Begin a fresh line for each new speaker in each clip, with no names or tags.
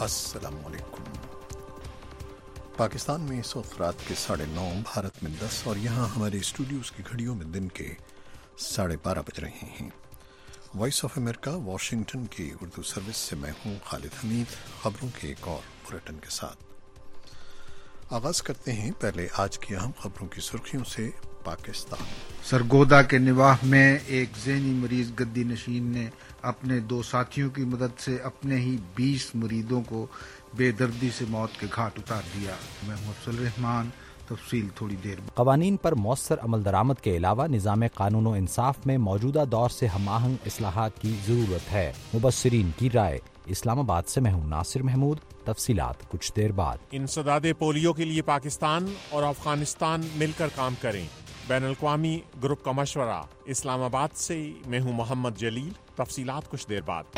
अस्सलाम वालेकुम। पाकिस्तान में इस वक्त रात के 9:30, भारत में 10 और यहाँ हमारे स्टूडियोज़ की घड़ियों में दिन के 12:30 बज रहे हैं। वॉइस ऑफ अमेरिका वाशिंगटन की उर्दू सर्विस से मैं हूँ खालिद हमीद। खबरों के एक और बुलेटिन के साथ आगाज करते हैं। पहले आज की अहम खबरों की सुर्खियों से। पाकिस्तान
सरगोदा के निवाह में एक ज़हनी मरीज गद्दी नशीन ने अपने 2 साथियों की मदद से अपने ही 20 मुरीदों को बेदर्दी से मौत के घाट उतार दिया। मैं हूं अफजल रहमान, तफसील थोड़ी देर में।
क़वानीन पर मौसर अमल दरामद के अलावा निज़ाम कानून व इंसाफ में मौजूदा दौर से हम आहंग इस्लाहात की ज़रूरत है। मुबस्सिरीन की राय। इस्लामाबाद से मैं हूं नासिर महमूद। तफसीलात कुछ देर बाद।
इंसदादे पोलियो के लिए पाकिस्तान और अफगानिस्तान मिलकर काम करें, बैनुल-अक़वामी ग्रुप का मशवरा। इस्लामाबाद से मैं हूं मोहम्मद जलील। तफसीलात कुछ देर बाद।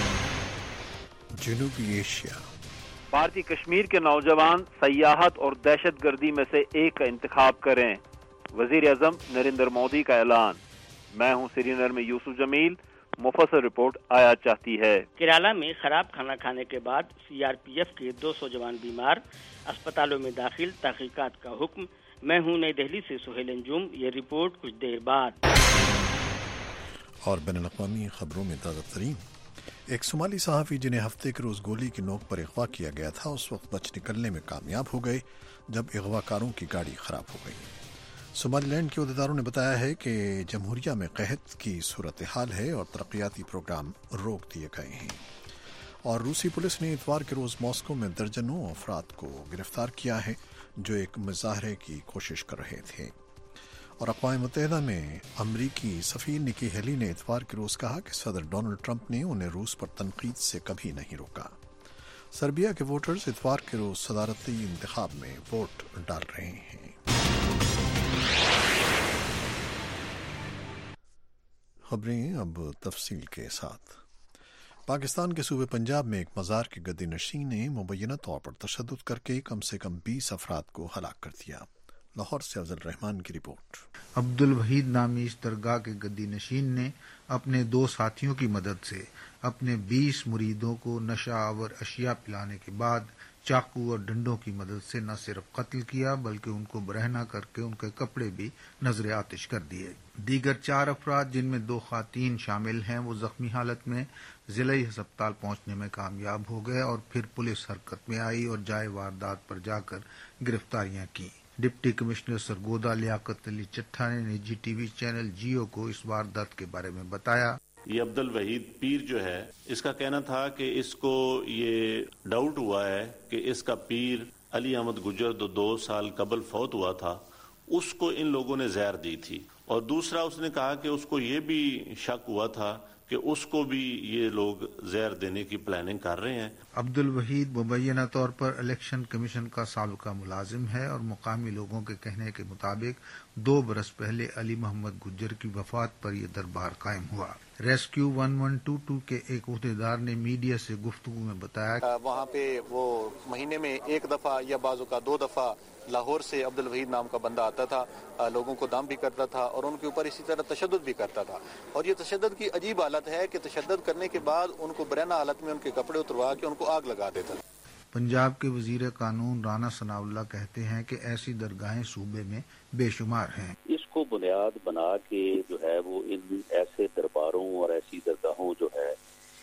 जनूबी एशिया।
भारतीय कश्मीर के नौजवान सयाहत और दहशत गर्दी में से एक का इंतखाब करें, वजीर आजम नरेंद्र मोदी का ऐलान। मैं हूं श्रीनगर में यूसुफ जमील। मुफस्सल रिपोर्ट आया चाहती है।
केरला में खराब खाना खाने के बाद सीआरपीएफ के 200 जवान बीमार, अस्पतालों में दाखिल, तहकीकात का हुक्म। मैं हूं नई दिल्ली से सुहेल अंजुम। ये रिपोर्ट कुछ देर बाद।
और बैनुल-अक़वामी खबरों में ताज़ा तरीन। एक सोमाली सहाफ़ी जिन्हें हफ्ते के रोज़ गोली की नोक पर अगवा किया गया था, उस वक्त बच निकलने में कामयाब हो गए जब अगवाकारों की गाड़ी खराब हो गई। सोमालीलैंड के अहदेदारों ने बताया है कि जमहूरिया में कहत की सूरत हाल है और तरक्याती प्रोग्राम रोक दिए गए हैं। और रूसी पुलिस ने इतवार के रोज़ मॉस्को में दर्जनों अफराद को गिरफ्तार किया है जो एक मुजाहरे की कोशिश कर रहे थे। और अक़वाम मुत्तहिदा में अमरीकी सफ़ीर निकी हेली ने इतवार के रोज़ कहा कि सदर डोनाल्ड ट्रंप ने उन्हें रूस पर तनकीद से कभी नहीं रोका। सर्बिया के वोटर्स इतवार के रोज़ सदारती इंतखाब में वोट डाल रहे हैं। खबरें अब तफसील के साथ। पाकिस्तान के सूबे पंजाब में एक मज़ार के गद्दी नशीन ने मुबैना तौर पर तशद्दुद करके कम से कम 20 अफराद को हलाक कर दिया। लाहौर से अफजल रहमान की रिपोर्ट।
अब्दुल वहीद नामी इस दरगाह के गद्दी नशीन ने अपने 2 साथियों की मदद से अपने 20 मुरीदों को नशा आवर अशिया पिलाने के बाद चाकू और डंडों की मदद से न सिर्फ कत्ल किया बल्कि उनको बरहना करके उनके कपड़े भी नजर आतिश कर दिए। दीगर 4 अफराद जिनमें 2 खातीन शामिल हैं वो जख्मी हालत में जिले अस्पताल पहुंचने में कामयाब हो गए और फिर पुलिस हरकत में आई और जाए वारदात पर जाकर गिरफ्तारियां की। डिप्टी कमिश्नर सरगोदा लियाकत अली चट्ठा ने निजी टीवी चैनल जियो को इस वारदात के बारे में बताया।
ये अब्दुल वहीद पीर जो है, इसका कहना था कि इसको ये डाउट हुआ है कि इसका पीर अली अहमद गुजर 2 साल कबल फौत हुआ था, उसको इन लोगों ने जहर दी थी। और दूसरा उसने कहा कि उसको ये भी शक हुआ था कि उसको भी ये लोग जहर देने की प्लानिंग कर रहे हैं।
अब्दुल वहीद मुबैना तौर पर इलेक्शन कमीशन का साबिका मुलाजिम है और मुकामी लोगों के कहने के मुताबिक 2 बरस पहले अली मोहम्मद गुज्जर की वफात पर यह दरबार कायम हुआ। रेस्क्यू 1122 के एक अहदेदार ने मीडिया से गुफ्तगू में बताया
वहाँ पे वो महीने में 1 दफा या बाजू का 2 दफा लाहौर से अब्दुल वहीद नाम का बंदा आता था, लोगों को दम भी करता था और उनके ऊपर इसी तरह तशद्दुद भी करता था। और ये तशद्दुद की अजीब हालत है कि तशद्दुद करने के बाद उनको बरहना हालत में उनके कपड़े उतरवा के उनको आग लगा देता था।
पंजाब के वजीर कानून राना सनाउल्लाह कहते हैं कि ऐसी दरगाहें सूबे में बेशुमार हैं।
इसको बुनियाद बना के जो है वो इन ऐसे दरबारों और ऐसी दरगाहों जो है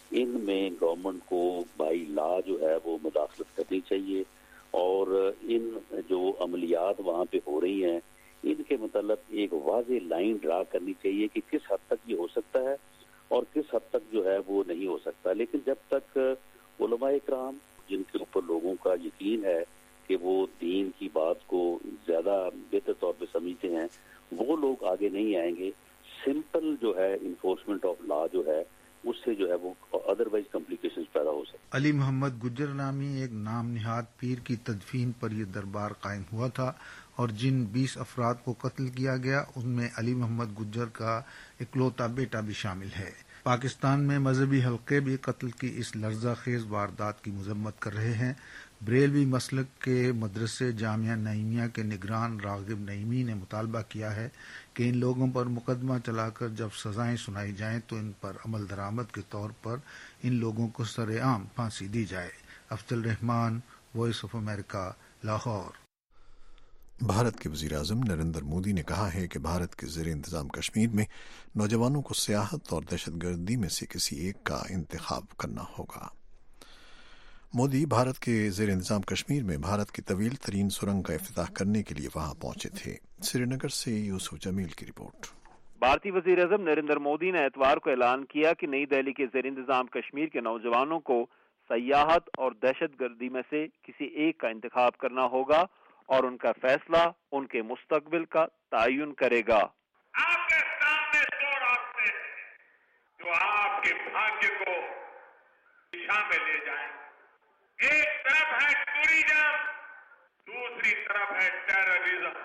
इनमें गवर्नमेंट को बाई लॉ जो है वो मुदाखलत करनी चाहिए और इन जो अमलियात वहाँ पे हो रही हैं इनके मतलब एक वाज़ेह लाइन ड्रा करनी चाहिए कि किस हद तक ये हो सकता है और किस हद तक जो है वो नहीं हो सकता। लेकिन जब तक उलमा इकराम जिनके ऊपर लोगों का यकीन है कि वो दीन की बात को ज्यादा बेहतर तौर पे समझते हैं, वो लोग आगे नहीं आएंगे। सिंपल जो है इन्फोर्समेंट ऑफ लॉ जो है उससे जो है वो अदरवाइज कॉम्प्लिकेशंस पैदा हो सकते।
अली मोहम्मद गुज्जर नामी एक नाम निहाद पीर की तदफीन पर यह दरबार कायम हुआ था और जिन 20 अफराद को कत्ल किया गया उनमें अली मोहम्मद गुज्जर का इकलौता बेटा भी शामिल है। पाकिस्तान में मजहबी हल्के भी कत्ल की इस लर्जा खेज वारदात की मजम्मत कर रहे हैं। बरेलवी मसलक के मदरसे जामिया नईमिया के निगरान रागिब नईमी ने मुतालबा किया है कि इन लोगों पर मुकदमा चलाकर जब सजाएं सुनाई जाएं तो इन पर अमल दरामद के तौर पर इन लोगों को सरेआम फांसी दी जाए। Afzal Rehman, Voice of America, Lahore.
Bharat کے وزیر اعظم نریندر مودی نے کہا ہے کہ بھارت کے زیر انتظام کشمیر میں نوجوانوں کو سیاحت اور دہشت گردی میں سے کسی ایک کا انتخاب کرنا ہوگا۔ مودی بھارت کے زیر انتظام کشمیر میں بھارت کی طویل ترین سرنگ کا افتتاح کرنے کے لیے وہاں پہنچے تھے۔ سری نگر سے یوسف جمیل کی رپورٹ۔
بھارتی وزیر اعظم نریندر مودی نے اتوار کو اعلان کیا کہ نئی دہلی کے زیر انتظام کشمیر کے نوجوانوں کو سیاحت اور دہشت گردی میں سے کسی ایک کا انتخاب کرنا ہوگا اور ان کا فیصلہ ان کے مستقبل کا تعین کرے گا۔
آپ کے سامنے دو راستے ہیں جو آپ کے بھاگیہ کو دشا میں لے جائیں۔ ایک طرف ہے ٹوریزم، دوسری طرف ہے ٹیررزم۔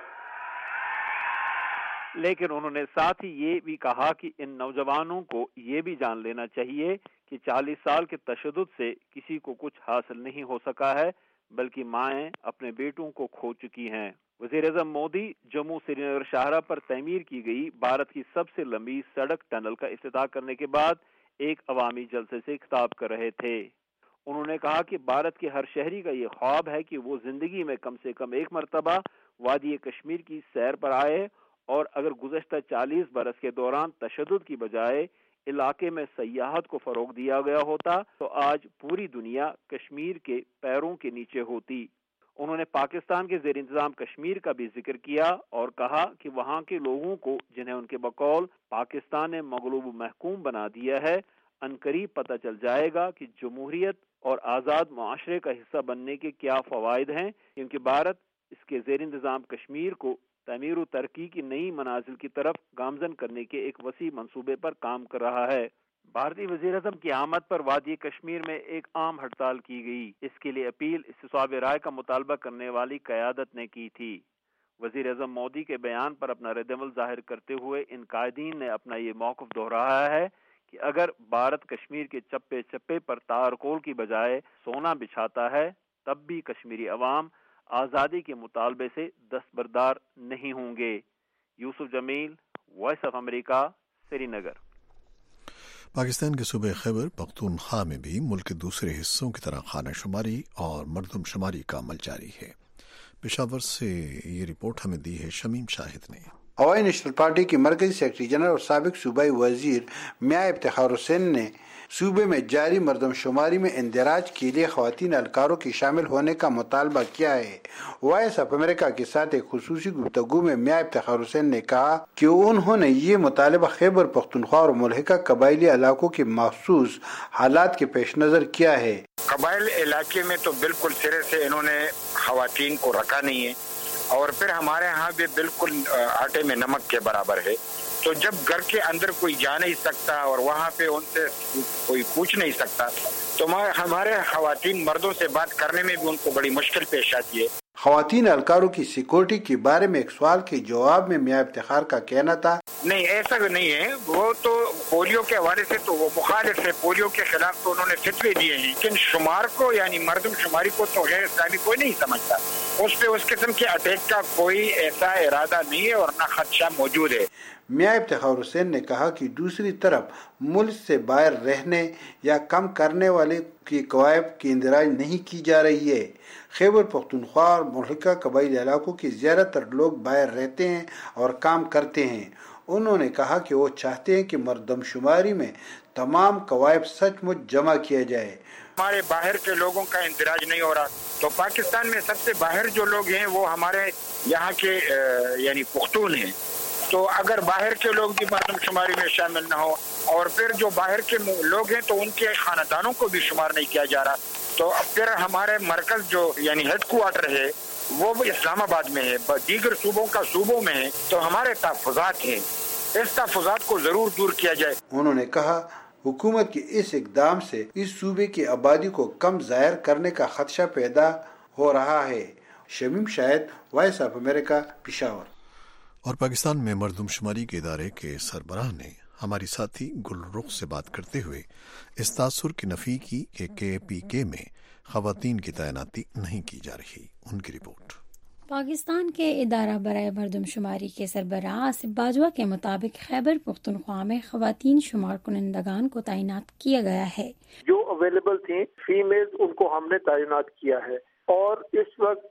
لیکن انہوں نے ساتھ ہی یہ بھی کہا کہ ان نوجوانوں کو یہ بھی جان لینا چاہیے کہ 40 سال کے تشدد سے کسی کو کچھ حاصل نہیں ہو سکا ہے، بلکہ مائیں اپنے بیٹوں کو کھو چکی ہیں۔ وزیر اعظم مودی جموں سری نگر شاہراہ پر تعمیر کی گئی بھارت کی سب سے لمبی سڑک ٹنل کا افتتاح کرنے کے بعد ایک عوامی جلسے سے خطاب کر رہے تھے۔ انہوں نے کہا کہ بھارت کے ہر شہری کا یہ خواب ہے کہ وہ زندگی میں کم سے کم ایک مرتبہ وادی کشمیر کی سیر پر آئے، اور اگر گزشتہ 40 برس کے دوران تشدد کی بجائے علاقے میں سیاحت کو فروغ دیا گیا ہوتا تو آج پوری دنیا کشمیر کے پیروں کے نیچے ہوتی۔ انہوں نے پاکستان کے زیر انتظام کشمیر کا بھی ذکر کیا اور کہا کہ وہاں کے لوگوں کو جنہیں ان کے بقول پاکستان نے مغلوب و محکوم بنا دیا ہے، عنقریب پتہ چل جائے گا کہ جمہوریت اور آزاد معاشرے کا حصہ بننے کے کیا فوائد ہیں، کیونکہ بھارت اس کے زیر انتظام کشمیر کو تعمیر و ترقی کی نئی منازل کی طرف گامزن کرنے کے ایک وسیع منصوبے پر کام کر رہا ہے۔ بھارتی وزیر اعظم کی آمد پر وادی کشمیر میں ایک عام ہڑتال کی گئی۔ اس کے لیے اپیل استصواب رائے کا مطالبہ کرنے والی قیادت نے کی تھی۔ وزیر اعظم مودی کے بیان پر اپنا رد عمل ظاہر کرتے ہوئے ان قائدین نے اپنا یہ موقف دہرایا ہے کہ اگر بھارت کشمیر کے چپے چپے پر تارکول کی بجائے سونا بچھاتا ہے، تب بھی کشمیری عوام آزادی کے مطالبے سے دستبردار نہیں ہوں گے۔ Yousuf Jamil, Voice of America, Srinagar.
Pakistan کے صوبے خیبر پختونخوا میں بھی ملک کے دوسرے حصوں کی طرح خانہ شماری اور مردم شماری کا عمل جاری ہے۔ پشاور سے یہ رپورٹ ہمیں دی ہے شمیم شاہد نے۔
عوامی نیشنل پارٹی کے مرکزی سیکرٹری جنرل اور سابق صوبائی وزیر میاں افتخار حسین نے صوبے میں جاری مردم شماری میں اندراج کے لیے خواتین اہلکاروں کے شامل ہونے کا مطالبہ کیا ہے۔ وائس آف امریکہ کے ساتھ ایک خصوصی گفتگو میں میاں افتخار حسین نے کہا کہ انہوں نے یہ مطالبہ خیبر پختونخوا اور ملحقہ قبائلی علاقوں کے مخصوص حالات کے پیش نظر کیا ہے۔
قبائل علاقے میں تو بالکل سرے سے انہوں نے خواتین کو رکھا نہیں ہے، اور پھر ہمارے ہاں بھی بالکل آٹے میں نمک کے برابر ہے۔ تو جب گھر کے اندر کوئی جا نہیں سکتا اور وہاں پہ ان سے کوئی پوچھ نہیں سکتا تو ہمارے خواتین مردوں سے بات کرنے میں بھی ان کو بڑی مشکل پیش آتی ہے۔
خواتین اہلکاروں کی سیکورٹی کے بارے میں ایک سوال کے جواب میں میاں افتخار کا کہنا تھا،
نہیں ایسا نہیں ہے، وہ تو پولیو کے حوالے سے تو وہ مخالف ہے، پولیو کے خلاف تو انہوں نے فتوے دیے ہیں، لیکن شمار کو یعنی مردم شماری کو تو غیر اسلامی کوئی نہیں سمجھتا، اس پہ اس قسم کے اٹیک کا کوئی ایسا ارادہ نہیں ہے اور نہ خدشہ موجود ہے۔
میاں افتخار حسین نے کہا کہ دوسری طرف ملک سے باہر رہنے یا کم کرنے والے کی قوائب کی اندراج نہیں کی جا رہی ہے۔ خیبر پختونخوا اور ملحقہ قبائلی علاقوں کے زیادہ تر لوگ باہر رہتے ہیں اور کام کرتے ہیں۔ انہوں نے کہا کہ وہ چاہتے ہیں کہ مردم شماری میں تمام قوائب سچ مچ جمع کیا جائے۔
ہمارے باہر کے لوگوں کا اندراج نہیں ہو رہا، تو پاکستان میں سب سے باہر جو لوگ ہیں وہ ہمارے یہاں کے یعنی پختون ہیں، تو اگر باہر کے لوگ بھی مردم شماری میں شامل نہ ہو اور پھر جو باہر کے لوگ ہیں تو ان کے خاندانوں کو بھی شمار نہیں کیا جا رہا، تو پھر ہمارے مرکز جو یعنی ہیڈ کوارٹر ہے وہ بھی اسلام آباد میں ہے، دیگر صوبوں میں ہے، تو ہمارے تحفظات ہیں، اس تحفظات کو ضرور دور کیا جائے۔
انہوں نے کہا حکومت کے اس اقدام سے اس صوبے کی آبادی کو کم ظاہر کرنے کا خدشہ پیدا ہو رہا ہے۔ Shamim Shahid, Voice of America, Peshawar.
اور پاکستان میں مردم شماری کے ادارے کے سربراہ نے ہماری ساتھی گل رخ سے بات کرتے ہوئے اس تاثر کی نفی کی کہ KPK میں خواتین کی تعیناتی نہیں کی جا رہی۔ ان کی رپورٹ۔
پاکستان کے ادارہ برائے مردم شماری کے سربراہ آصف باجوہ کے مطابق خیبر پختونخوا میں خواتین شمار کنندگان کو تعینات کیا گیا ہے.
جو اویلیبل تھیں فیمیل ان کو ہم نے تعینات کیا ہے اور اس وقت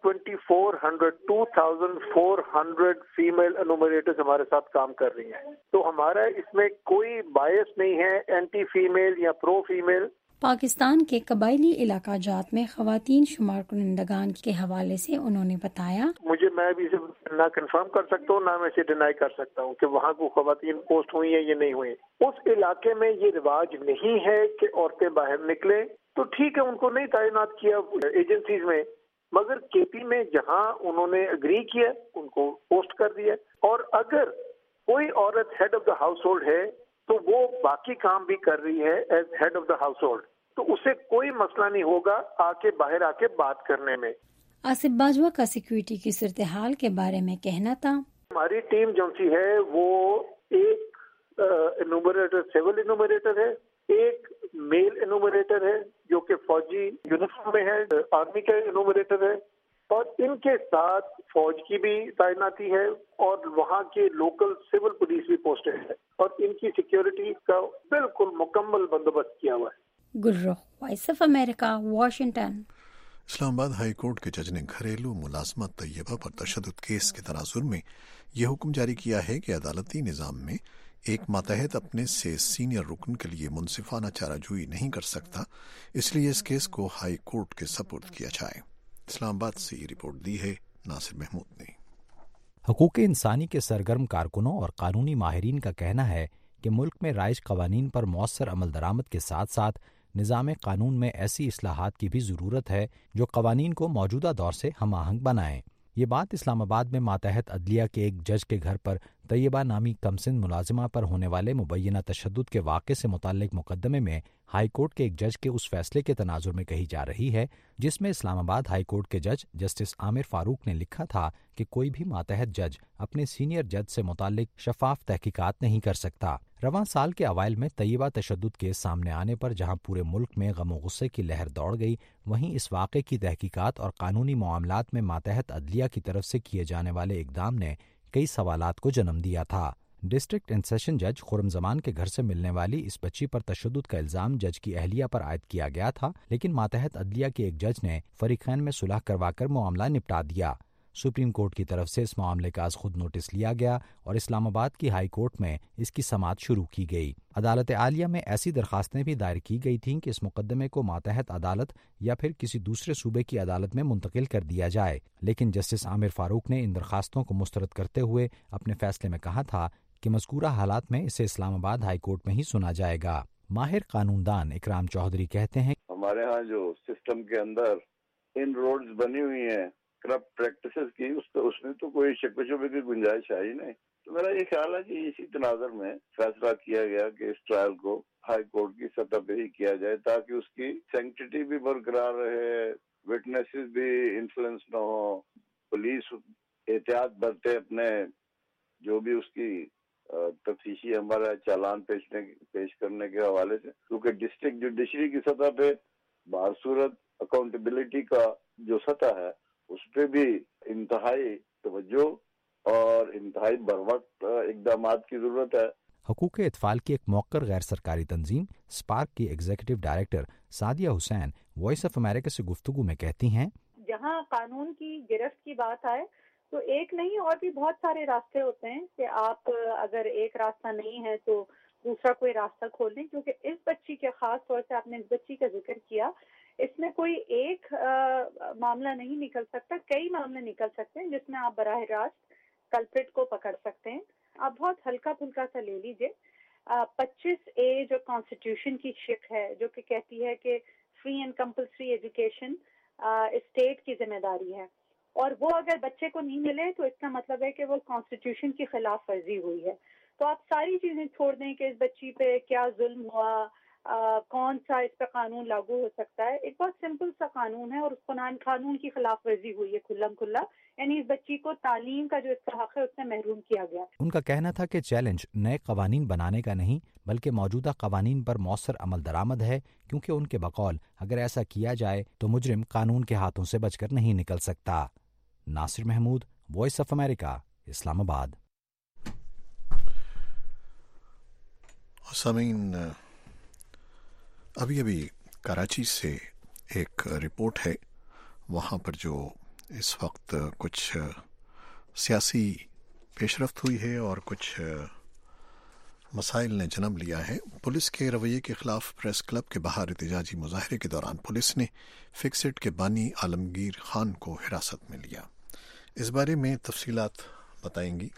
2400 فیمیل انومریٹرز ہمارے ساتھ کام کر رہی ہیں. تو ہمارا اس میں کوئی بائس نہیں ہے اینٹی فیمیل یا پرو فیمیل.
پاکستان کے قبائلی علاقہ جات میں خواتین شمار کنندگان کے حوالے سے انہوں نے بتایا،
میں بھی نہ کنفرم کر سکتا ہوں نہ میں اسے ڈینائی کر سکتا ہوں کہ وہاں کو خواتین پوسٹ ہوئی ہیں یا نہیں ہوئی. اس علاقے میں یہ رواج نہیں ہے کہ عورتیں باہر نکلیں، تو ٹھیک ہے ان کو نہیں تعینات کیا ایجنسیز میں، مگر کے پی میں جہاں انہوں نے اگری کیا ان کو پوسٹ کر دیا. اور اگر کوئی عورت head of the household ہے تو وہ باقی کام بھی کر رہی ہے as head of the household, تو اسے کوئی مسئلہ نہیں ہوگا باہر آ کے بات کرنے میں.
آصف باجوہ کا سیکیورٹی کی صورتحال کے بارے میں کہنا تھا،
ہماری ٹیم جو سی ہے وہ ایک انومریٹر سول انومریٹر ہے، ایک میل انومریٹر ہے جو کہ فوجی یونیفارم میں ہے، آرمی کا انومریٹر ہے، اور ان کے ساتھ فوج کی بھی تعیناتی ہے اور وہاں کے لوکل سول پولیس بھی پوسٹڈ ہے اور ان کی سیکیورٹی کا بالکل مکمل بندوبست کیا ہوا ہے.
Gulrukh, Voice of America, Washington.
Islamabad high court کے جج نے گھریلو ملازمت طیبہ پر تشدد کیس کے تناظر میں یہ حکم جاری کیا ہے کہ عدالتی نظام میں ایک ماتحت اپنے سے سینئر رکن کے لیے منصفانہ چارہ جوئی نہیں کر سکتا، اس لیے اس کیس کو ہائی کورٹ کے سپرد کیا جائے. اسلام آباد سے یہ رپورٹ دی ہے ناصر محمود نے.
حقوق انسانی کے سرگرم کارکنوں اور قانونی ماہرین کا کہنا ہے کہ ملک میں رائج قوانین پر مؤثر عمل درآمد کے ساتھ ساتھ نظام قانون میں ایسی اصلاحات کی بھی ضرورت ہے جو قوانین کو موجودہ دور سے ہم آہنگ بنائیں. یہ بات اسلام آباد میں ماتحت عدلیہ کے ایک جج کے گھر پر طیبہ نامی کمسن ملازمہ پر ہونے والے مبینہ تشدد کے واقعے سے متعلق مقدمے میں ہائی کورٹ کے ایک جج کے اس فیصلے کے تناظر میں کہی جا رہی ہے جس میں اسلام آباد ہائی کورٹ کے جج جسٹس عامر فاروق نے لکھا تھا کہ کوئی بھی ماتحت جج اپنے سینئر جج سے متعلق شفاف تحقیقات نہیں کر سکتا. رواں سال کے اوائل میں طیبہ تشدد کیس سامنے آنے پر جہاں پورے ملک میں غم و غصے کی لہر دوڑ گئی، وہیں اس واقعے کی تحقیقات اور قانونی معاملات میں ماتحت عدلیہ کی طرف سے کیے جانے والے اقدام نے کئی سوالات کو جنم دیا تھا. ڈسٹرکٹ اینڈ سیشن جج خرم زمان کے گھر سے ملنے والی اس بچی پر تشدد کا الزام جج کی اہلیہ پر عائد کیا گیا تھا، لیکن ماتحت عدلیہ کے ایک جج نے فریقین میں صلح کروا کر معاملہ نپٹا دیا. سپریم کورٹ کی طرف سے اس معاملے کا از خود نوٹس لیا گیا اور اسلام آباد کی ہائی کورٹ میں اس کی سماعت شروع کی گئی. عدالت عالیہ میں ایسی درخواستیں بھی دائر کی گئی تھیں کہ اس مقدمے کو ماتحت عدالت یا پھر کسی دوسرے صوبے کی عدالت میں منتقل کر دیا جائے، لیکن جسٹس عامر فاروق نے ان درخواستوں کو مسترد کرتے ہوئے اپنے فیصلے میں کہا تھا کہ مذکورہ حالات میں اسے اسلام آباد ہائی کورٹ میں ہی سنا جائے گا. ماہر قانون دان اکرام چودھری کہتے ہیں،
ہمارے ہاں جو سسٹم کے اندر ان روڈز بنی ہوئی ہیں کرپٹ پریکٹسز کی، اس میں تو کوئی شک و شبے کی گنجائش ہے ہی نہیں. تو میرا یہ خیال ہے کہ اسی تناظر میں فیصلہ کیا گیا کہ اس ٹرائل کو ہائی کورٹ کی سطح پہ ہی کیا جائے تاکہ اس کی سینکٹیٹی بھی برقرار رہے، وٹنسز بھی انفلوئنس نہ ہو، پولیس احتیاط برتے اپنے جو بھی اس کی تفتیشی ہمارا چالان پیش کرنے کے حوالے سے، کیونکہ ڈسٹرکٹ جوڈیشری کی سطح پہ بہر صورت اکاؤنٹیبلٹی کا جو سطح ہے اس پہ بھی انتہائی توجہ اور انتہائی بروقت اقدامات کی ضرورت ہے.
حقوق اطفال کی ایک موقر غیر سرکاری تنظیم اسپارک کی executive director Sadia Hussain Voice of America سے گفتگو میں کہتی ہیں،
جہاں قانون کی گرفت کی بات آئے تو ایک نہیں اور بھی بہت سارے راستے ہوتے ہیں کہ آپ اگر ایک راستہ نہیں ہے تو دوسرا کوئی راستہ کھول دیں، کیونکہ اس بچی کے خاص طور سے آپ نے اس بچی کا ذکر کیا، اس میں کوئی ایک معاملہ نہیں نکل سکتا، کئی معاملے نکل سکتے ہیں جس میں آپ براہ راست کلپریٹ کو پکڑ سکتے ہیں. آپ بہت ہلکا پھلکا سا لے لیجئے 25A جو کانسٹیٹیوشن کی شق ہے جو کہ کہتی ہے کہ free and compulsory education state کی ذمہ داری ہے، اور وہ اگر بچے کو نہیں ملے تو اس کا مطلب ہے کہ وہ کانسٹیٹیوشن کی خلاف ورزی ہوئی ہے. تو آپ ساری چیزیں چھوڑ دیں کہ اس بچی پہ کیا ظلم ہوا، کون سا اس پہ قانون لاگو ہو سکتا ہے. ایک بہت سمپل سا قانون ہے اور اس قانون کی خلاف ورزی ہوئی ہے کھلم کھلا، یعنی اس بچی کو تعلیم کا جو اس کا حق ہے اس سے محروم کیا گیا.
ان کا کہنا تھا کہ چیلنج نئے قوانین بنانے کا نہیں بلکہ موجودہ قوانین پر مؤثر عمل درآمد ہے، کیونکہ ان کے بقول اگر ایسا کیا جائے تو مجرم قانون کے ہاتھوں سے بچ کر نہیں نکل سکتا. Nasir Mahmood, Voice of America, Islamabad.
Sameen, अभी कराची से एक रिपोर्ट है, वहाँ पर जो इस वक्त कुछ सियासी पेशरफ्त हुई है और कुछ मसाइल ने जन्म लिया है। पुलिस के रवैये के खिलाफ प्रेस क्लब के बाहर एहतजाजी मुजाहरे के दौरान पुलिस ने फिक्सिट के बानी आलमगीर खान को हिरासत में लिया। इस बारे में तफसीलात बताएंगी।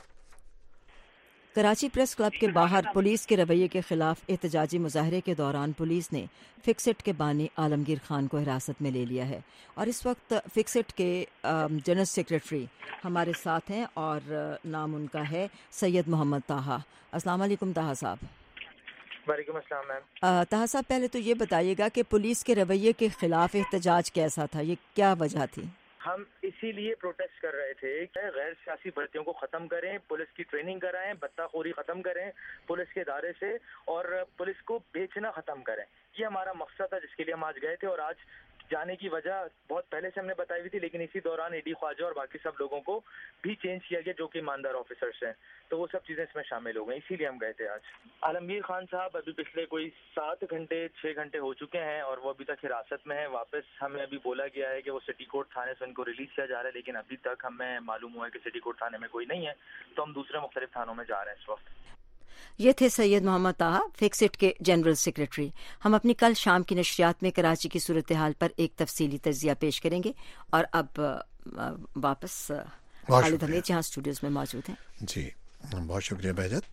कराची प्रेस क्लब के बाहर पुलिस के रवैये के खिलाफ एहतजाजी मुजाहरे के दौरान पुलिस ने फिक्सिट के बानी आलमगीर खान को हिरासत में ले लिया है और इस वक्त फिक्सिट के जनरल सेक्रेटरी हमारे साथ हैं और नाम उनका है सैयद मोहम्मद ताहा। अस्सलाम वालेकुम ताहा साहब।
वालेकुम अस्सलाम मैम।
ताहा साहब, पहले तो ये बताइएगा कि पुलिस के रवैये के खिलाफ एहतजाज कैसा था, ये क्या वजह थी?
हम इसीलिए प्रोटेस्ट कर रहे थे कि गैर सियासी भर्तियों को ख़त्म करें, पुलिस की ट्रेनिंग कराएं, बत्ताखोरी ख़त्म करें पुलिस के इदारे से और पुलिस को बेचना ख़त्म करें। ये हमारा मकसद था जिसके लिए हम आज गए थे। और आज जाने की वजह बहुत पहले से हमने बताई हुई थी, लेकिन इसी दौरान एडी ख्वाजा और बाकी सब लोगों को भी चेंज किया गया जो कि ईमानदार ऑफिसर्स हैं, तो वो सब चीज़ें इसमें शामिल हो गई, इसीलिए हम गए थे आज। आलमगीर खान साहब अभी पिछले कोई 6 घंटे हो चुके हैं और वो अभी तक हिरासत में है। वापस हमें अभी बोला गया है कि वो सिटी कोर्ट थाने से उनको रिलीज किया जा रहा है, लेकिन अभी तक हमें मालूम हुआ है कि सिटी कोर्ट थाने में कोई नहीं है, तो हम दूसरे मुख्तलिफ थानों में जा रहे हैं इस वक्त।
ये थे सैयद मोहम्मद ताहा, फिक्सिट के जनरल सेक्रेटरी। हम अपनी कल शाम की नशरियात में कराची की सूरत हाल पर एक तफसीली तज्जिया पेश करेंगे। और अब वापस खालिद हमीद जहाँ स्टूडियोज में मौजूद हैं।
जी बहुत शुक्रिया बहजत।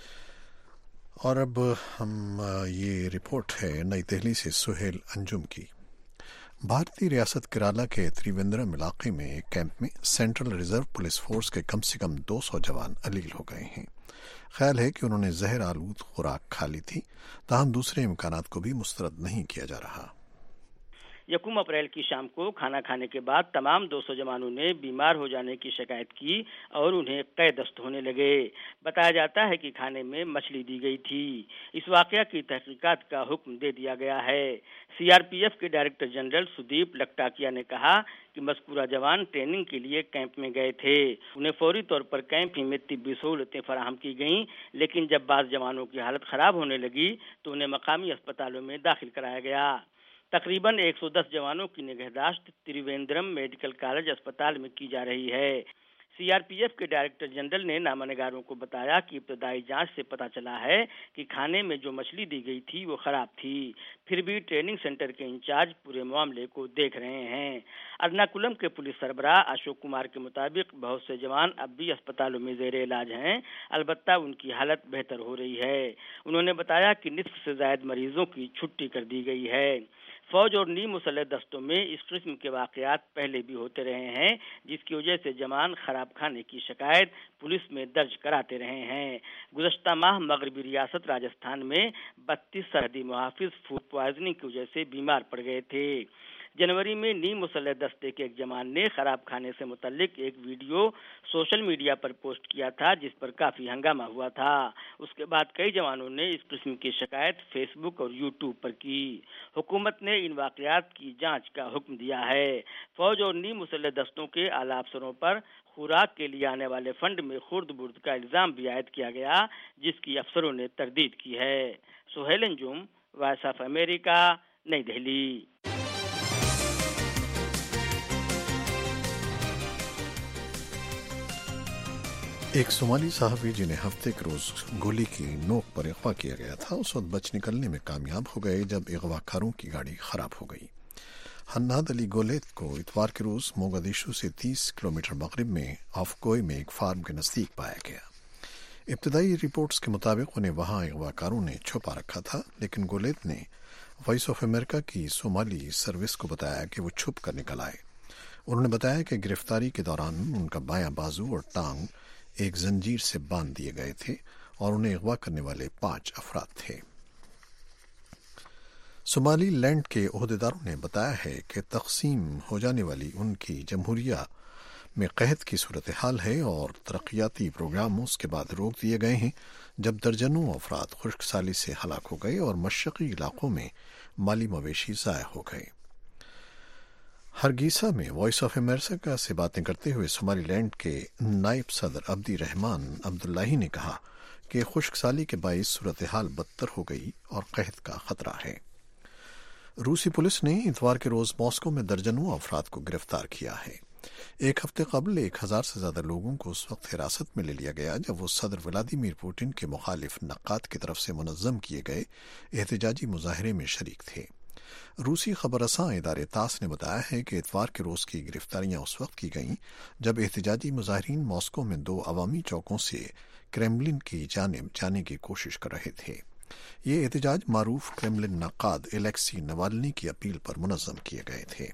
और अब हम ये रिपोर्ट है नई दिल्ली से सुहेल अंजुम की। भारतीय रियासत केरला के त्रिवेंद्रम इलाके में एक कैंप में सेंट्रल रिजर्व पुलिस फोर्स के कम से कम 200 जवान अलील हो गए हैं। ख्याल है कि उन्होंने जहर आलूद खुराक खा ली थी, ताहम दूसरे इम्कानात को भी मुस्तरद नहीं किया जा रहा।
1 अप्रैल की शाम को खाना खाने के बाद तमाम 200 जवानों ने बीमार हो जाने की शिकायत की और उन्हें कै दस्त होने लगे। बताया जाता है कि खाने में मछली दी गई थी। इस वाकया की तहकीकात का हुक्म दे दिया गया है। सीआरपीएफ के डायरेक्टर जनरल सुदीप लकटाकिया ने कहा कि मज़कूरा जवान ट्रेनिंग के लिए कैंप में गए थे। उन्हें फौरी तौर पर कैंप ही में तिब्बी सहूलतें फराहम की गईं, लेकिन जब बाज़ जवानों की हालत ख़राब होने लगी तो उन्हें मकामी अस्पतालों में दाखिल कराया गया। तकरीबन 110 जवानों की निगहदाश्त त्रिवेंद्रम मेडिकल कॉलेज अस्पताल में की जा रही है। सीआरपीएफ के डायरेक्टर जनरल ने नामानिगारों को बताया कि इब्तदाई जांच से पता चला है कि खाने में जो मछली दी गई थी वो खराब थी। फिर भी ट्रेनिंग सेंटर के इंचार्ज पूरे मामले को देख रहे हैं। एर्नाकुलम के पुलिस सरबराह अशोक कुमार के मुताबिक बहुत से जवान अब भी अस्पतालों में ज़ेर इलाज हैं, अलबत्ता उनकी हालत बेहतर हो रही है। उन्होंने बताया कि निस्फ से ज़ायद मरीजों की छुट्टी कर दी गई है। फौज और नी मुसल्लह दस्तों में इस किस्म के वाक़यात पहले भी होते रहे हैं, जिसकी वजह से जवान खराब खाने की शिकायत पुलिस में दर्ज कराते रहे हैं। गुज़श्ता माह मगरबी रियासत राजस्थान में 32 सरहदी मुहाफिज फूड पॉइजनिंग की वजह से बीमार पड़ गए थे। जनवरी में नी मुसल्लह दस्ते के एक जवान ने खराब खाने से मुतल्लिक एक वीडियो सोशल मीडिया पर पोस्ट किया था, जिस पर काफ़ी हंगामा हुआ था। उसके बाद कई जवानों ने इस किस्म की शिकायत फेसबुक और यूट्यूब पर की। हुकूमत ने इन वाक़यात की जांच का हुक्म दिया है। फौज और नी मुसल्लह दस्तों के आला अफसरों पर खुराक के लिए आने वाले फंड में खुर्द बुर्द का इल्ज़ाम भी आयद किया गया, जिसकी अफसरों ने तरदीद की है। Suhail Anjum, Voice of America, New Delhi.
एक सोमाली सहाफ़ी जिन्हें हफ्ते के रोज़ गोली की नोक पर अगवा किया गया था, उस वक्त बच निकलने में कामयाब हो गए जब अगवाकारों की गाड़ी खराब हो गई। हन्नाद अली गोलेत को इतवार के रोज़ मोगादिशु से 30 किलोमीटर मगरिब में ऑफगोई में एक फार्म के नज़दीक पाया गया। इब्तदाई रिपोर्ट्स के मुताबिक उन्हें वहां अगवाकारों ने छुपा रखा था, लेकिन गोलेत ने वॉइस ऑफ अमेरिका की सोमाली सर्विस को बताया कि वो छुप कर निकल आए। उन्होंने बताया कि गिरफ्तारी के दौरान उनका बायां बाजू और टांग एक जंजीर से बांध दिए गए थे और उन्हें अगवा करने वाले 5 अफराद थे। सोमाली लैंड के ओहदेदारों ने बताया है कि तकसीम हो जाने वाली उनकी जमहूरिया में कहत की सूरत हाल है और तरक्याती प्रोग्राम उसके बाद रोक दिए गए हैं, जब दर्जनों अफराद खुश्क साली से हलाक हो गए और मशरकी इलाकों में माली मवेशी ज़ाया हो गए। हरगीसा में वॉइस ऑफ अमेरिका से बातें करते हुए सोमाली लैंड के नायब सदर अब्दी रहमान अब्दुल्लाही ने कहा कि खुश्क साली के बाइस सूरत हाल बदतर हो गई और कहत का खतरा है। रूसी पुलिस ने इतवार के रोज मॉस्को में दर्जनों अफराद को गिरफ्तार किया है। एक हफ्ते कबल 1000 से ज्यादा लोगों को उस वक्त हिरासत में ले लिया गया जब वो सदर व्लादिमीर पुतिन के मुखालिफ नक्काद की तरफ से मुनज़्ज़म किए गए एहतजाजी मुजाहरे में शरीक थे। रूसी खबरसां इदारे तास ने बताया है कि इतवार के रोज की गिरफ्तारियां उस वक्त की गईं जब एहतजाजी मुजाहिरीन मॉस्को में 2 अवामी चौकों से क्रेमलिन की जानिब जाने की कोशिश कर रहे थे। ये एहतजाज मारूफ क्रेमलिन नक्काद एलेक्सी नवाल्नी की अपील पर मुनज़्ज़म किए गए थे।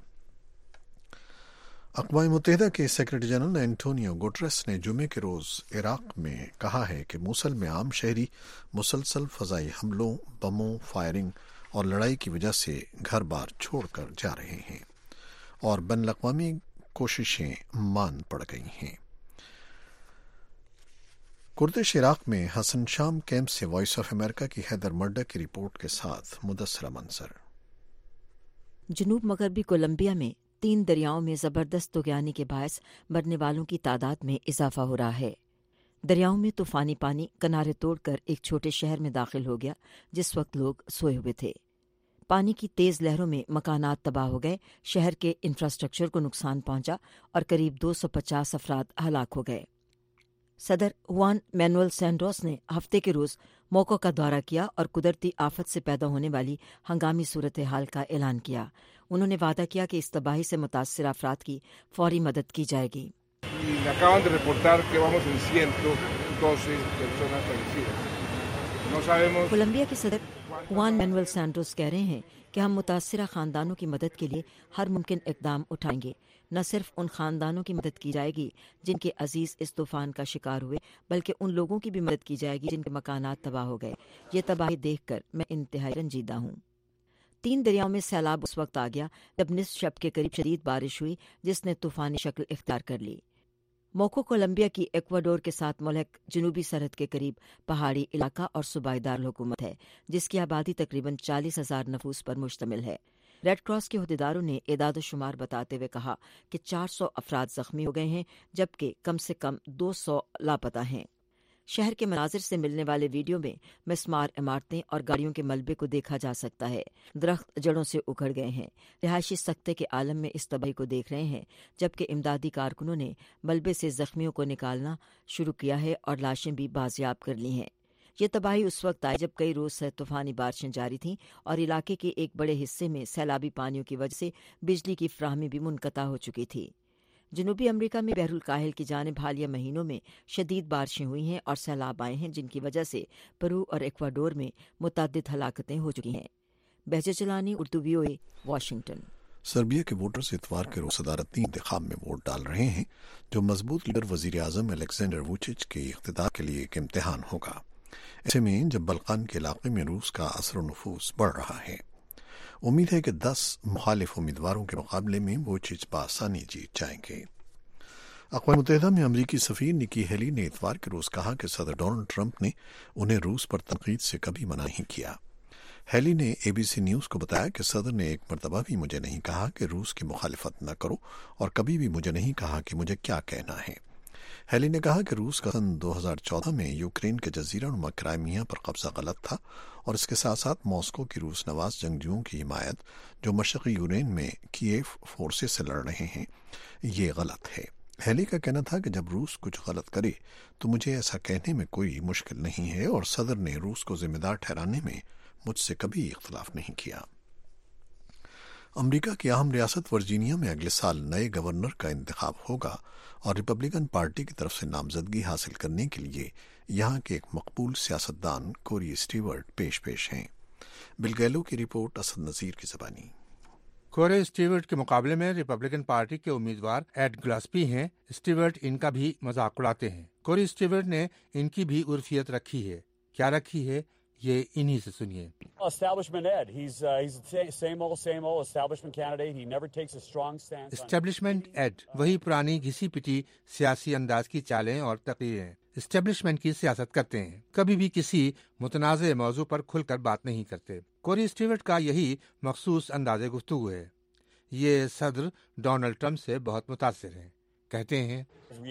अक़वाम मुत्तहिदा के सेक्रेटरी जनरल एंटोनियो गुटरेस ने जुमे के रोज इराक में कहा है कि मूसल में आम शहरी मुसलसल फजाई हमलों, बमों, फायरिंग और लड़ाई की वजह से घर बार छोड़कर जा रहे हैं और बैनुल-अक़वामी कोशिशें मान पड़ गई हैं। कुर्दिश इराक में हसन शाम कैंप से वॉइस ऑफ अमेरिका की हैदर मर्डा की रिपोर्ट के साथ मुदस्सरा मंसर।
जनूब मगरबी कोलंबिया में 3 दरियाओं में जबरदस्त तुगयानी के बायस मरने वालों की तादाद में इजाफा हो रहा है। दरियाओं में तूफानी पानी किनारे तोड़कर एक छोटे शहर में दाखिल हो गया जिस वक्त लोग सोए हुए थे। पानी की तेज लहरों में मकानात तबाह हो गए, शहर के इंफ्रास्ट्रक्चर को नुकसान पहुंचा और करीब 250 अफराद हलाक हो गए। सदर हुआन मैनुअल सैंटोस ने हफ्ते के रोज मौक़ा का दौरा किया और कुदरती आफत से पैदा होने वाली हंगामी सूरत हाल का ऐलान किया। उन्होंने वादा किया कि इस तबाही से मुतासर अफराद की फौरी मदद की जाएगी। कोलंबिया के सदर हुआन मैनुअल सैंटोस कह रहे हैं कि हम मुतासरा खानदानों की मदद के लिए हर मुमकिन इकदाम उठाएंगे। न सिर्फ उन खानदानों की मदद की जाएगी जिनके अजीज इस तूफान का शिकार हुए, बल्कि उन लोगों की भी मदद की जाएगी जिनके मकानात तबाह हो गए। ये तबाही देखकर मैं इंतहाई रंजीदा हूँ। 3 दरियाओं में सैलाब उस वक्त आ गया जब निस्फ शब के करीब शदीद बारिश हुई जिसने तूफानी शक्ल इख्तियार कर ली। मोको कोलंबिया की इक्वाडोर के साथ मुल्क जनूबी सरहद के करीब पहाड़ी इलाका और सूबाई दारुल-हुकूमत है जिसकी आबादी तकरीबन 40,000 नफूस पर मुश्तमिल है। रेड क्रॉस के अहदेदारों ने एदाद-ओ-शुमार बताते हुए कहा कि 400 अफराद जख्मी हो गए हैं जबकि कम से कम 200 लापता हैं। शहर के मनाजिर से मिलने वाले वीडियो में मिस्मार इमारतें और गाड़ियों के मलबे को देखा जा सकता है। दरख्त जड़ों से उखड़ गए हैं। रिहायशी सख्ते के आलम में इस तबाही को देख रहे हैं जबकि इमदादी कारकुनों ने मलबे से जख्मियों को निकालना शुरू किया है और लाशें भी बाजियाब कर ली हैं। ये तबाही उस वक्त आई जब कई रोज से तूफानी बारिशें जारी थीं और इलाके के एक बड़े हिस्से में सैलाबी पानियों की वजह से बिजली की फ्राहमी भी मुनक़ता हो चुकी थी। जनूबी अमेरिका में बहरुल काहिल की जानिब हालिया महीनों में शदीद बारिशें हुई हैं और सैलाब आए हैं जिनकी वजह से पेरू और इक्वाडोर में मुतअद्दिद हलाकतें हो चुकी हैं। Bahje Chalani, Urdu VOA, Washington.
Serbia के वोटर्स इतवार के रोज सदारती इंतखाब में वोट डाल रहे हैं जो मजबूत लीडर वजीर आजम अलेक्जेंडर वुचिच के इख्तिदार के लिए एक इम्तिहान होगा। ऐसे में जब बल्कान के इलाके में रूस का असर नफूस बढ़ रहा है, उम्मीद है कि 10 मुखालिफ उम्मीदवारों के मुकाबले में वो चीज बआसानी जीत जाएंगे। अक़वाम मुत्तहिदा में अमरीकी सफ़ीर निकी हेली ने इतवार के रोज कहा कि सदर डोनाल्ड ट्रंप ने उन्हें रूस पर तनकीद से कभी मना नहीं किया। हेली ने ABC न्यूज़ को बताया कि सदर ने एक मरतबा भी मुझे नहीं कहा कि रूस की मुखालिफत न करो और कभी भी मुझे नहीं कहा कि मुझे क्या कहना है। हेली ने कहा कि रूस का सन 2014 में यूक्रेन के जजीरा-नुमा क्राइमिया पर कब्जा गलत था और इसके साथ साथ मॉस्को की रूस नवाज जंगजुओं की हिमायत जो मशरक़ी यूक्रेन में कीव फोर्सेस से लड़ रहे हैं, ये गलत है। हेली का कहना था कि जब रूस कुछ गलत करे तो मुझे ऐसा कहने में कोई मुश्किल नहीं है और सदर ने रूस को जिम्मेदार ठहराने में मुझसे कभी इख्तलाफ नहीं किया। अमरीका की अहम रियासत वर्जीनिया में अगले साल नए गवर्नर का इंतखाब होगा और रिपब्लिकन पार्टी की तरफ से नामजदगी हासिल करने के लिए यहाँ के एक मकबूल सियासतदान कोरी स्टीवर्ट पेश हैं। बिल गैलो की रिपोर्ट, असद नज़ीर की ज़बानी।
कोरी स्टीवर्ट के मुकाबले में रिपब्लिकन पार्टी के उम्मीदवार एड ग्लास्पी हैं। स्टीवर्ट इनका भी मजाक उड़ाते हैं। कोरी स्टीवर्ट ने इनकी भी उर्फियत रखी है। क्या रखी है, ये इन्हीं से सुनिए।
Establishment Ed, he's the same old establishment candidate. He never takes a strong stance.
Establishment Ed, वही पुरानी घिसी पिटी सियासी अंदाज की चालें और तकरीरें। एस्टेब्लिशमेंट की सियासत करते हैं, कभी भी किसी मुतनाज़े मौजू पर खुलकर बात नहीं करते। कोरी स्टीवर्ट का यही मखसूस अंदाज़े गुफ्तगू है। یہ صدر ڈونلڈ ٹرمپ سے بہت متاثر ہیں. کہتے ہیں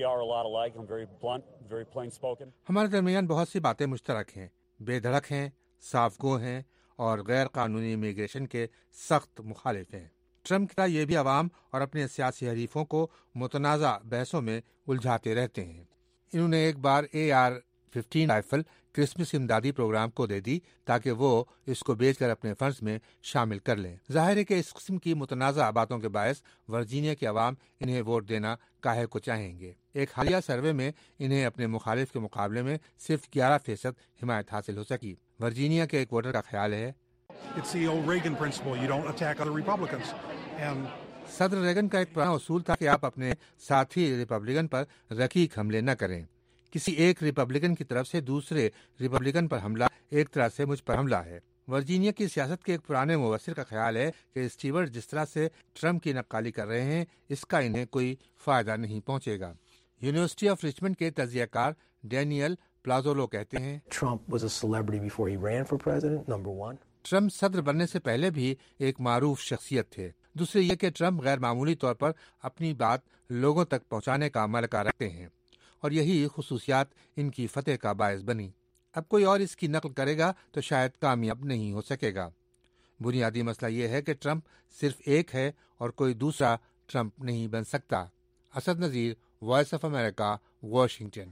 ہمارے درمیان بہت سی باتیں مشترک ہیں، بے دھڑک ہیں، صاف گو ہیں اور غیر قانونی امیگریشن کے سخت مخالف ہیں. ٹرمپ کا یہ بھی عوام اور اپنے سیاسی حریفوں کو متنازع بحثوں میں الجھاتے رہتے ہیں. انہوں نے ایک بار AR-15 رائفل کرسمس امدادی پروگرام کو دے دی تاکہ وہ اس کو بیچ کر اپنے فنڈز میں شامل کر لیں. ظاہر ہے کہ اس قسم کی متنازع باتوں کے باعث ورجینیا کے عوام انہیں ووٹ دینا کاہے کو چاہیں گے. ایک حالیہ سروے میں انہیں اپنے مخالف کے مقابلے میں صرف 11% حمایت حاصل ہو سکی. ورجینیا کے ایک ووٹر کا خیال ہے صدر ریگن کا ایک پرانا اصول تھا کہ آپ اپنے ساتھی ریپبلکن پر رقیق حملے نہ کریں. کسی ایک ریپبلکن کی طرف سے دوسرے ریپبلکن پر حملہ ایک طرح سے مجھ پر حملہ ہے. ورجینیا کی سیاست کے ایک پرانے مبصر کا خیال ہے کہ اسٹیورٹ جس طرح سے ٹرمپ کی نقالی کر رہے ہیں اس کا انہیں کوئی فائدہ نہیں پہنچے گا. یونیورسٹی آف رچمنڈ کے تجزیہ کار ڈینیل پلازولو کہتے ہیں ٹرمپ صدر بننے سے پہلے بھی ایک معروف شخصیت تھے. دوسرے یہ کہ ٹرمپ غیر معمولی طور پر اپنی بات لوگوں تک پہنچانے کا ملکہ رکھتے ہیں اور یہی خصوصیات ان کی فتح کا باعث بنی. اب کوئی اور اس کی نقل کرے گا تو شاید کامیاب نہیں ہو سکے گا. بنیادی مسئلہ یہ ہے کہ ٹرمپ صرف ایک ہے اور کوئی دوسرا ٹرمپ نہیں بن سکتا. Asad Nazir, Voice of America, Washington.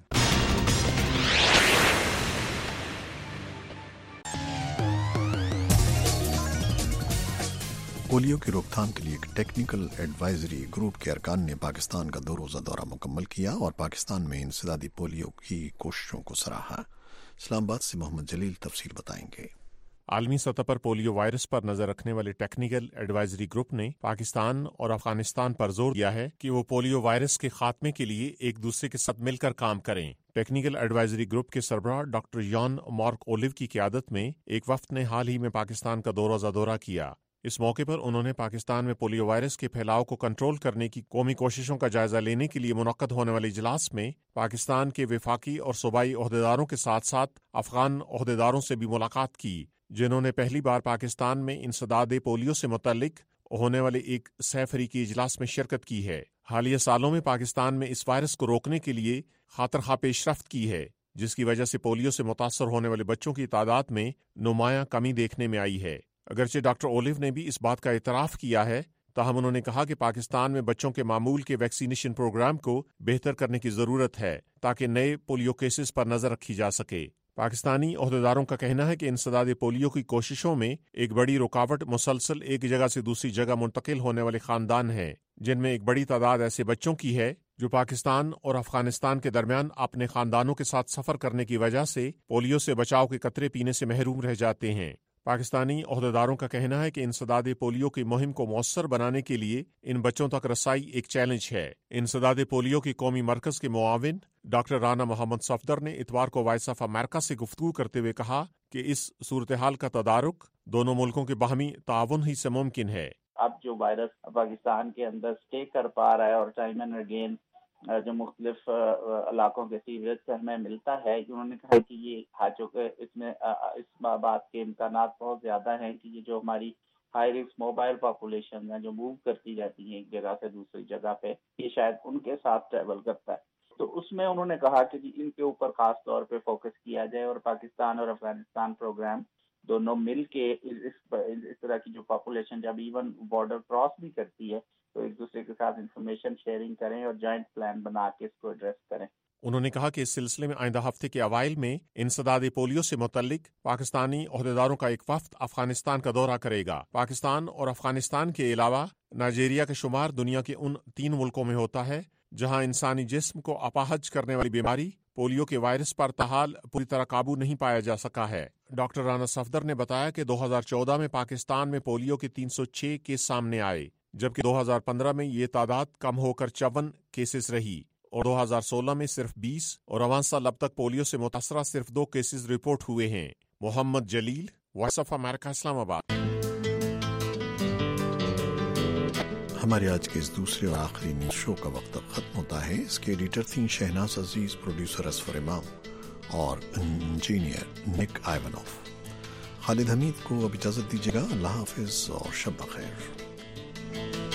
Polio کی روک تھام کے لیے ایک ٹیکنیکل ایڈوائزری گروپ کے ارکان نے پاکستان کا 2 روزہ دورہ مکمل کیا اور پاکستان میں انسدادی پولیو کی کوششوں کو سراہا. اسلام آباد سے محمد جلیل تفصیل بتائیں گے.
عالمی سطح پر پولیو وائرس پر نظر رکھنے والے ٹیکنیکل ایڈوائزری گروپ نے پاکستان اور افغانستان پر زور دیا ہے کہ وہ پولیو وائرس کے خاتمے کے لیے ایک دوسرے کے ساتھ مل کر کام کریں. ٹیکنیکل ایڈوائزری گروپ کے سربراہ ڈاکٹر یان مارک اولیو کی قیادت میں ایک وفد نے حال ہی میں پاکستان کا 2 روزہ دورہ کیا. اس موقع پر انہوں نے پاکستان میں پولیو وائرس کے پھیلاؤ کو کنٹرول کرنے کی قومی کوششوں کا جائزہ لینے کے لیے منعقد ہونے والے اجلاس میں پاکستان کے وفاقی اور صوبائی عہدیداروں کے ساتھ ساتھ افغان عہدیداروں سے بھی ملاقات کی، جنہوں نے پہلی بار پاکستان میں انسداد پولیو سے متعلق ہونے والے ایک سہ فریقی اجلاس میں شرکت کی ہے. حالیہ سالوں میں پاکستان میں اس وائرس کو روکنے کے لیے خاطر خواہ پیش رفت کی ہے، جس کی وجہ سے پولیو سے متاثر ہونے والے بچوں کی تعداد میں نمایاں کمی دیکھنے میں آئی ہے. اگرچہ ڈاکٹر اولیو نے بھی اس بات کا اعتراف کیا ہے، تاہم انہوں نے کہا کہ پاکستان میں بچوں کے معمول کے ویکسینیشن پروگرام کو بہتر کرنے کی ضرورت ہے تاکہ نئے پولیو کیسز پر نظر رکھی جا سکے. پاکستانی عہدیداروں کا کہنا ہے کہ انسداد پولیو کی کوششوں میں ایک بڑی رکاوٹ مسلسل ایک جگہ سے دوسری جگہ منتقل ہونے والے خاندان ہیں، جن میں ایک بڑی تعداد ایسے بچوں کی ہے جو پاکستان اور افغانستان کے درمیان اپنے خاندانوں کے ساتھ سفر کرنے کی وجہ سے پولیو سے بچاؤ کے قطرے پینے سے محروم رہ جاتے ہیں. پاکستانی عہدیداروں کا کہنا ہے کہ انسداد پولیو کی مہم کو مؤثر بنانے کے لیے ان بچوں تک رسائی ایک چیلنج ہے. انسداد پولیو کے قومی مرکز کے معاون ڈاکٹر رانا محمد صفدر نے اتوار کو وائس آف امریکہ سے گفتگو کرتے ہوئے کہا کہ اس صورتحال کا تدارک دونوں ملکوں کے باہمی تعاون ہی سے ممکن ہے.
اب جو وائرس پاکستان کے اندر اسٹے کر پا رہا ہے اور ٹائم اینڈ اگین جو مختلف علاقوں کے سیوریج سے ہمیں ملتا ہے، انہوں نے کہا کہ یہ چونکہ اس میں اس بات کے امکانات بہت زیادہ ہیں کہ یہ جو ہماری ہائی رسک موبائل پاپولیشن ہے جو موو کرتی رہتی ہے ایک جگہ سے دوسری جگہ پہ، یہ شاید ان کے ساتھ ٹریول کرتا ہے. تو اس میں انہوں نے کہا کہ ان کے اوپر خاص طور پہ فوکس کیا جائے اور پاکستان اور افغانستان پروگرام دونوں مل کے اس طرح کی جو پاپولیشن جب ایون بارڈر کراس بھی کرتی ہے تو ایک دوسرے کے ساتھ انفارمیشن شیئرنگ کریں اور جوائنٹ پلان بنا کے اس کو ایڈریس کریں.
انہوں نے کہا کہ اس سلسلے میں آئندہ ہفتے کے اوائل میں انسداد پولیو سے متعلق پاکستانی عہدیداروں کا ایک وفد افغانستان کا دورہ کرے گا. پاکستان اور افغانستان کے علاوہ نائجیریا کا شمار دنیا کے ان 3 ملکوں میں ہوتا ہے جہاں انسانی جسم کو اپاہج کرنے والی بیماری پولیو کے وائرس پر تاحال پوری طرح قابو نہیں پایا جا سکا ہے. ڈاکٹر رانا صفدر نے بتایا کہ 2014 میں پاکستان میں پولیو کے 306 کیس سامنے آئے، جبکہ 2015 میں یہ تعداد کم ہو کر 54 کیسز رہی اور 2016 میں صرف 20 اور رواں سال اب تک پولیو سے متاثرہ صرف 2 کیسز رپورٹ ہوئے ہیں. محمد جلیل، وائس آف امریکہ، اسلام آباد.
ہمارے آج کے اس دوسرے اور آخری نیوز شو کا وقت اب ختم ہوتا ہے. اس کے ایڈیٹر تھیں شہناز عزیز، پروڈیوسر اصفر امام اور انجینئر نک آئیونوف. خالد حمید کو اب اجازت دیجیے گا. اللہ حافظ اور شب بخیر.